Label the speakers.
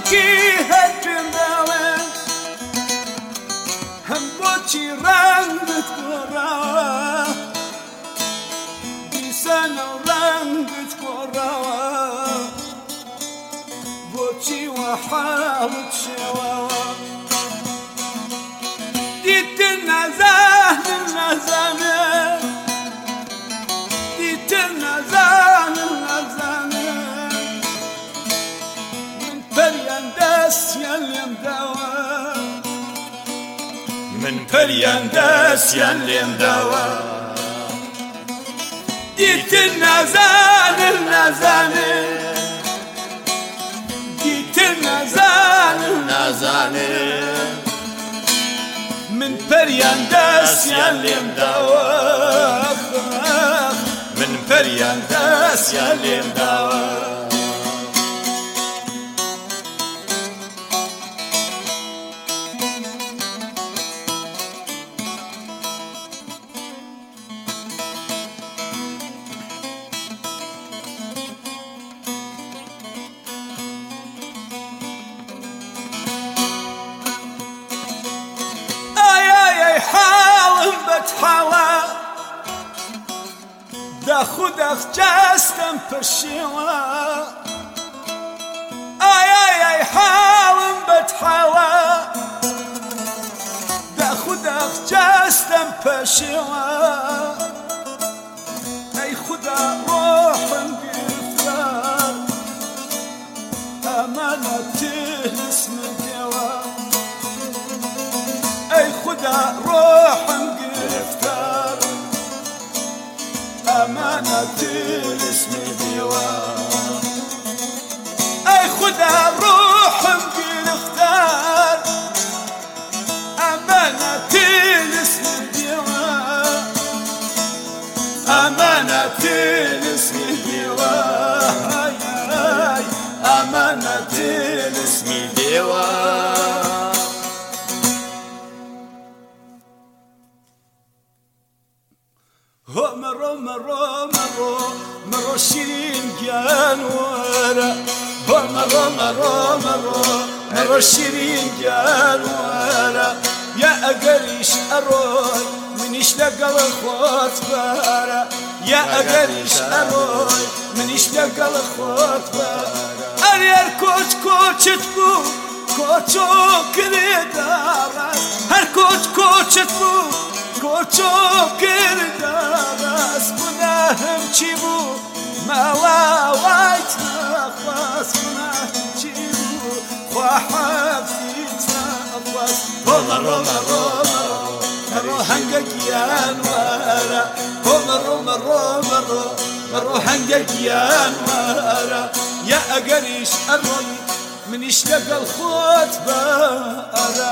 Speaker 1: کی هجمه هم با چی رنگت گرا بیسن رنگت گرا با چی و حالت شوا دیت نزانه دیت نزانه من پریان دست یلیم دوا من پریان دست یلیم دوا دیت نزانه دیت نزانه من پریان دست یلیم دوا من پریان دست یلیم دوا حاول بتحاول دا خودك جستم بشيوة اي حاول بتحاول دا خودك جستم بشيوة اي خدا روح انقفار امانة اسم الدواء اي خدا روح انقفتار امانة الاسم ديوان اي خدا روح انقفتار امانة الاسم ديوان امانة الاسم ديوان امانة الاسم ديوان مرو شیرین جانورا مرو شیرین جانورا یا اگریش اروی منیش لقل خود بارا یا اگریش اروی منیش لقل خود بارا اریر کوچت بو کوچو کردارس هر کوچت بو کوچو کردارس گناهم چی بو مالا وایت نخواست گناهم چی بو خواه حفظیت نخواست مرو هنگگیان وارا مرو هنگگیان وارا یا اگریش اروی منیش لقل خود بارا